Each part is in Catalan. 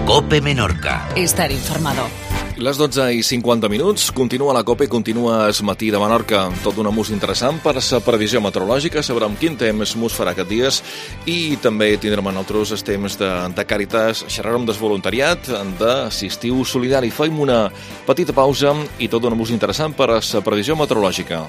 COPE Menorca. Estar informado. Les 12:50, continua la COPE, continua el matí de Menorca. Tot un música interessant per la previsió meteorològica, sabrem quin temps mos farà aquests dies i també tindrem a nosaltres els temps de Càritas, xerrarem del voluntariat, d'Estiu Solidari. Fem una petita pausa i tot un música interessant per a la previsió meteorològica.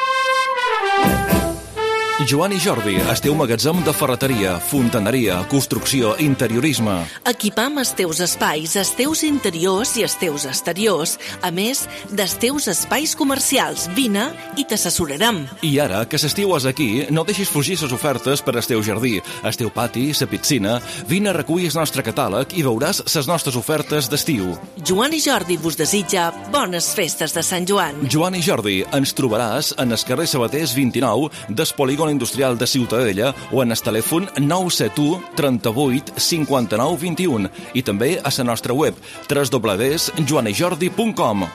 Joan i Jordi, el teu magatzem de ferreteria, fontaneria, construcció, interiorisme. Equipam els teus espais, els teus interiors i els teus exteriors, a més dels teus espais comercials. Vine i t'assessorarem. I ara, que l'estiu és aquí, no deixis fugir les ofertes per al teu jardí, el teu pati, la piscina. Vine a recollir el nostre catàleg i veuràs les nostres ofertes d'estiu. Joan i Jordi vos desitja bones festes de Sant Joan. Joan i Jordi, ens trobaràs en el carrer Sabaters 29 del Polígon Industrial de Ciutadella o en el telèfon 971 38 59 21 i també a la nostra web www.joanijordi.com.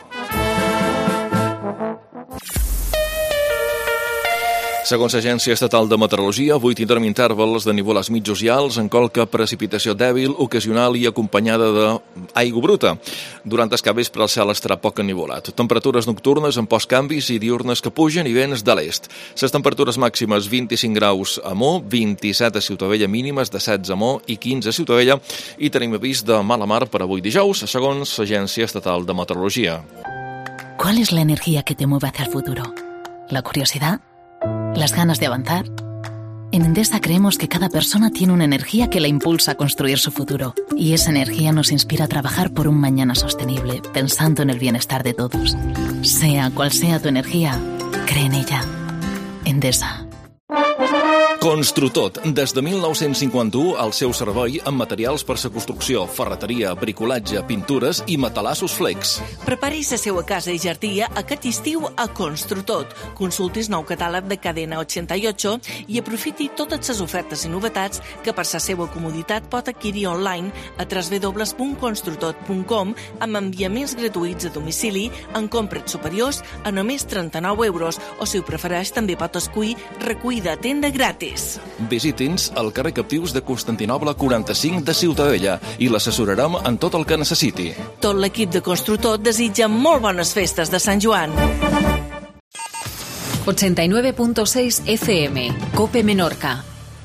Segons l'Agència Estatal de Meteorologia, avui tindrem intervals de nivells mitjos i alts, en colca precipitació dèbil, ocasional i acompanyada d'aigua bruta. Durant el capvespre el cel estarà poc ennivolat. Temperatures nocturnes amb postcanvis i diurnes que pugen i vents de l'est. Les temperatures màximes 25 graus a Mo, 27 a Ciutadella mínimes, de 16 a Mo i 15 a Ciutadella, i tenim avís de mala mar per avui dijous, segons l'Agència Estatal de Meteorologia. ¿Cuál es la energía que te mueve hacia el futuro? ¿La curiosidad? ¿Las ganas de avanzar? En Endesa creemos que cada persona tiene una energía que la impulsa a construir su futuro. Y esa energía nos inspira a trabajar por un mañana sostenible, pensando en el bienestar de todos. Sea cual sea tu energía, cree en ella. Endesa. Construtot, des de 1951 al seu servei amb materials per la construcció, ferreteria, bricolatge, pintures i matalassos flex. Prepari la seva casa i jardí aquest estiu a Construtot. Consultis nou catàleg de Cadena 88 i aprofiti totes les ofertes i novetats que per la seva comoditat pot adquirir online a www.construtot.com amb enviaments gratuïts a domicili en compres superiors a només 39 euros o, si ho prefereix, també pot escollir recollida a tenda gratis. Visiti'ns al carrer Captius de Constantinoble 45 de Ciutadella i l'assessorarem en tot el que necessiti. Tot l'equip de Construtot desitja molt bones festes de Sant Joan. 89.6 FM, COPE Menorca.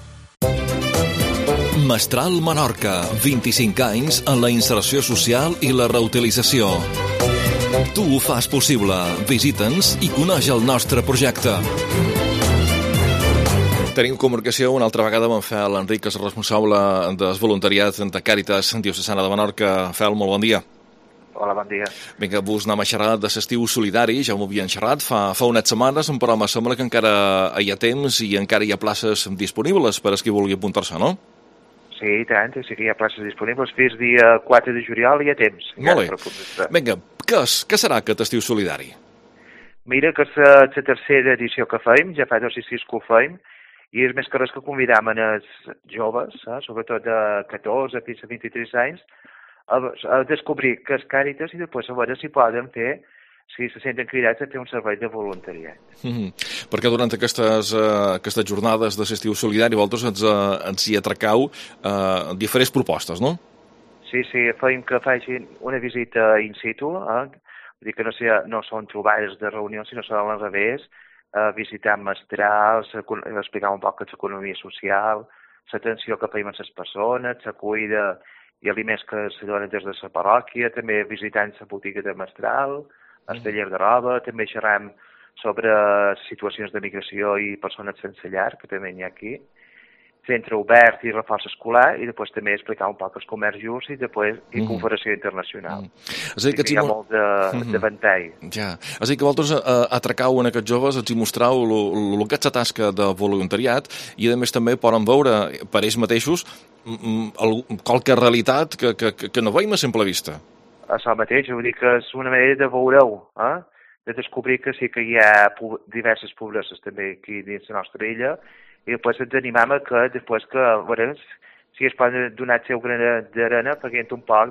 Mestral Menorca, 25 anys en la inserció social i la reutilització. Tu ho fas possible. Visita'ns i coneix el nostre projecte. Tenim comunicació una altra vegada amb en Fel Enric, que és responsable del voluntariat de Càritas Diocesana de Menorca. Fel, molt bon dia. Hola, bon dia. Vinga, vos anem a xerrar de l'estiu solidari, ja m'ho havien xerrat fa unes setmanes, però me sembla que encara hi ha temps i encara hi ha places disponibles per a qui vulgui apuntar-se, no? Sí, i tant, sí que hi ha places disponibles. Fins dia 4 de juliol hi ha temps. Molt bé. Vinga, què serà aquest estiu solidari? Mira, que és la tercera edició que fem, ja fa 2 estius que ho fem, i és més que res que convidam els joves, sobretot de 14 fins a 23 anys, a descobrir què és Càritas i després a veure si poden fer, si se senten cridats a fer un servei de voluntariat. Perquè durant aquestes jornades de l'estiu solidari vosaltres ens hi atracau diferents propostes, no? Sí, fem que facin una visita in situ, vull dir que no són trobades de reunions, sinó són al revés, visitar mestrals, explicar un poc l'economia social, l'atenció que fem a les persones, la cuida i aliments que se donen des de la parròquia, també visitant la botiga de mestral, el taller de roba, també xerram sobre situacions de migració i persones sense llar, que també n'hi ha aquí, centre obert i reforç escolar, i després també explicar un poc els comerç just i després cooperació internacional. És a dir, que hi ha molt de ventall. Ja. És a dir, que vosaltres atracau en aquests joves, els hi mostrau el que és la tasca de voluntariat i, a més, també poden veure per ells mateixos qualque realitat que no veiem a simple vista. Això mateix, vull dir que és una manera de veure-ho, de descobrir que sí que hi ha diverses poblacions també aquí dins la nostra illa, i després ens animam a que després que veurem si es poden donar el seu granet d'arena fent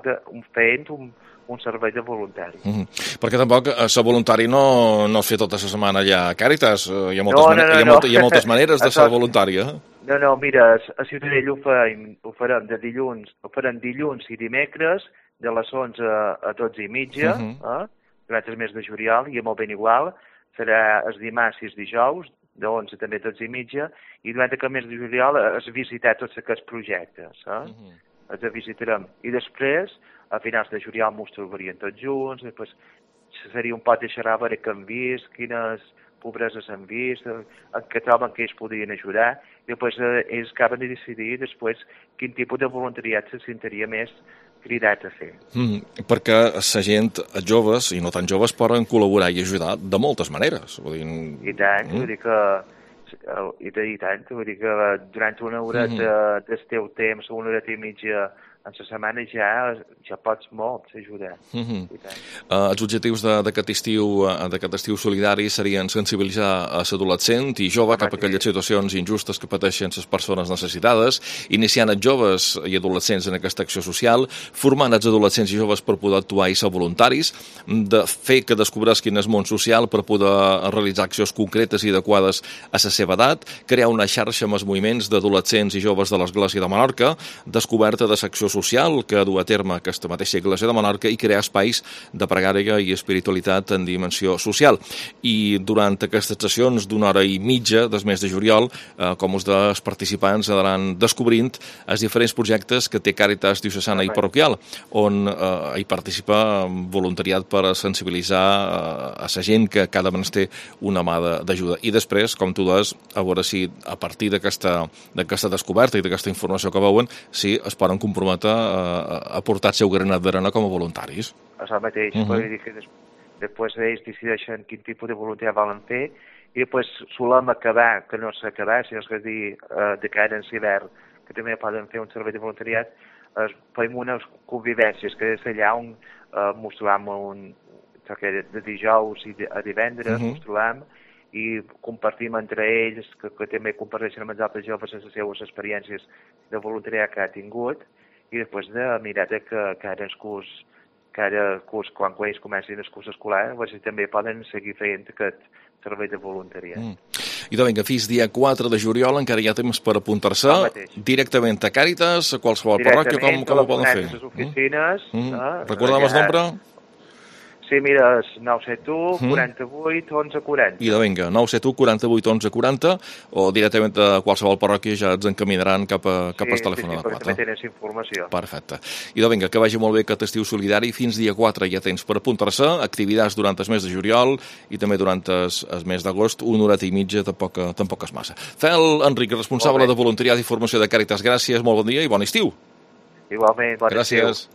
un servei de voluntari. Perquè tampoc ser voluntari no es fer tota la setmana allà a Càritas. Hi ha moltes maneres de ser voluntari, eh? No, mira, a Ciutadella ho farem dilluns i dimecres de les 11 a 12:30, durant el mes de juliol, i molt ben igual, serà els dimarts i els dijous, de 11 també a 12:30, i durant aquest mes de juliol es visitar tots aquests projectes, els visitarem. I després, a finals de juliol m'ho trobarien tots junts, després seria un pot de xerrar a veure què han vist, quines pobreses han vist, en què troben que ells podrien ajudar, i després ells acaben de decidir després quin tipus de voluntariat se sentiria més cridat a fer. Perquè la gent, els joves i no tan joves, poden col·laborar i ajudar de moltes maneres. I tant, vull dir que durant una horeta del teu temps, una horeta i mitja en la setmana ja pots molt ajudar. Els objectius d'aquest estiu solidari serien sensibilitzar a l'adolescent i jove cap a aquelles situacions injustes que pateixen les persones necessitades, iniciant els joves i adolescents en aquesta acció social, formant els adolescents i joves per poder actuar i ser voluntaris, de fer que descobresquin el món social per poder realitzar accions concretes i adequades a la seva edat, crear una xarxa amb els moviments d'adolescents i joves de l'Església de Menorca, descoberta de l'acció social que du a terme aquesta mateixa Església de Menorca i crear espais de pregària i espiritualitat en dimensió social. I durant aquestes sessions d'una hora i mitja del mes de juliol, com us dels participants anaran descobrint els diferents projectes que té Càritas diocesana i parroquial, on hi participa voluntariat per sensibilitzar a la gent que cada vegada té una mà d'ajuda. I després, com tu dius, a veure si a partir d'aquesta descoberta i d'aquesta informació que veuen, si es poden comprometre a portar el seu granet d'arena com a voluntaris. És el mateix, vull dir que després ells decideixen quin tipus de voluntariat volen fer i després solem acabar, que no s'acabar, si és a dir, de cara en l'hivern, que també poden fer un servei de voluntariat, fem unes convivències, que és allà on mos trobam de dijous a divendres, mos trobam i compartim entre ells, que també comparteixen amb els altres joves les seves experiències de voluntariat que ha tingut, i després de mirar que cada curs, quan ells comencin el curs escolar, també poden seguir fent aquest servei de voluntariat. I doncs vinga, fins dia 4 de juliol encara hi ha temps per apuntar-se directament a Càritas, a qualsevol parròquia, com ho poden fer? Directament a les oficines. Recordem el nombre? Sí, mira, és 971 48 11 40. I de vinga, 971 48 11 40, o directament a qualsevol parròquia ja ens encaminaran cap al telèfon adequat. Sí, perquè també tenen informació. Perfecte. I de vinga, que vagi molt bé aquest estiu solidari. Fins dia 4 ja tens per apuntar-se, activitats durant el mes de juliol i també durant el mes d'agost, una horeta i mitja, tampoc és massa. Fel Enric, responsable de voluntariat i formació de Càritas, gràcies, molt bon dia i bon estiu. Igualment, bon estiu. Gràcies.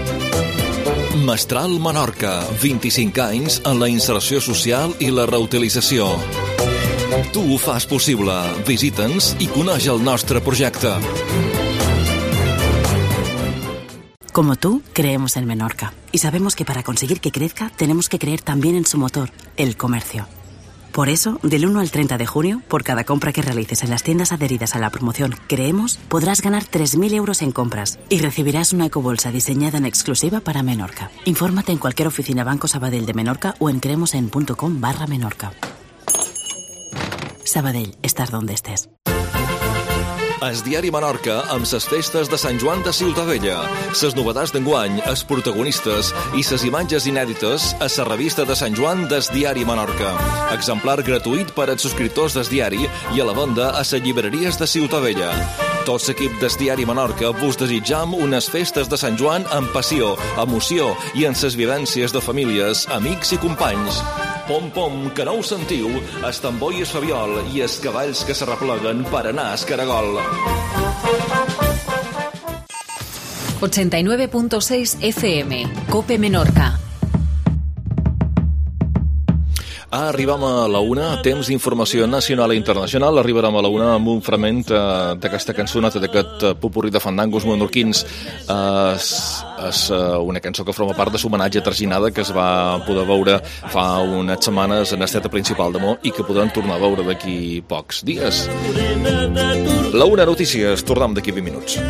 Mestral Menorca, 25 anys en la inserció social i la reutilització. Tu ho fas possible. Visita'ns i coneix el nostre projecte. Como tú, creemos en Menorca. Y sabemos que para conseguir que crezca, tenemos que creer también en su motor, el comercio. Por eso, del 1 al 30 de junio, por cada compra que realices en las tiendas adheridas a la promoción Creemos, podrás ganar 3.000 euros en compras y recibirás una ecobolsa diseñada en exclusiva para Menorca. Infórmate en cualquier oficina Banco Sabadell de Menorca o en creemosen.com/Menorca. Sabadell, estás donde estés. El diari Menorca amb les festes de Sant Joan de Ciutadella. Les novetats d'enguany, els protagonistes i les imatges inèdites a la revista de Sant Joan del diari Menorca. Exemplar gratuït per als subscriptors del diari i a la venda a les llibreries de Ciutadella. Tot l'equip del diari Menorca vos desitjam unes festes de Sant Joan amb passió, emoció i en les vivències de famílies, amics i companys. Pom, pom, que no ho sentiu, el tambor i el fabiol i els cavalls que s'arrepleguen per anar a Escaragol. 89.6 FM, COPE Menorca. Arribam a la una, temps d'informació nacional i internacional. Arribarem a la una amb un fragment d'aquesta cançoneta, d'aquest popurrí de fandangos menorquins. És una cançó que forma part de l'homenatge a Trajinada, que es va poder veure fa unes setmanes en l'esteta principal de Mo i que podem tornar a veure d'aquí pocs dies. La una notícies, tornem d'aquí 20 minuts.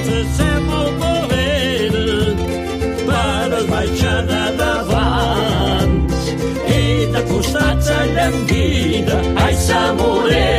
Per baixada d'abans i de costats a llambida, ai, sa morena.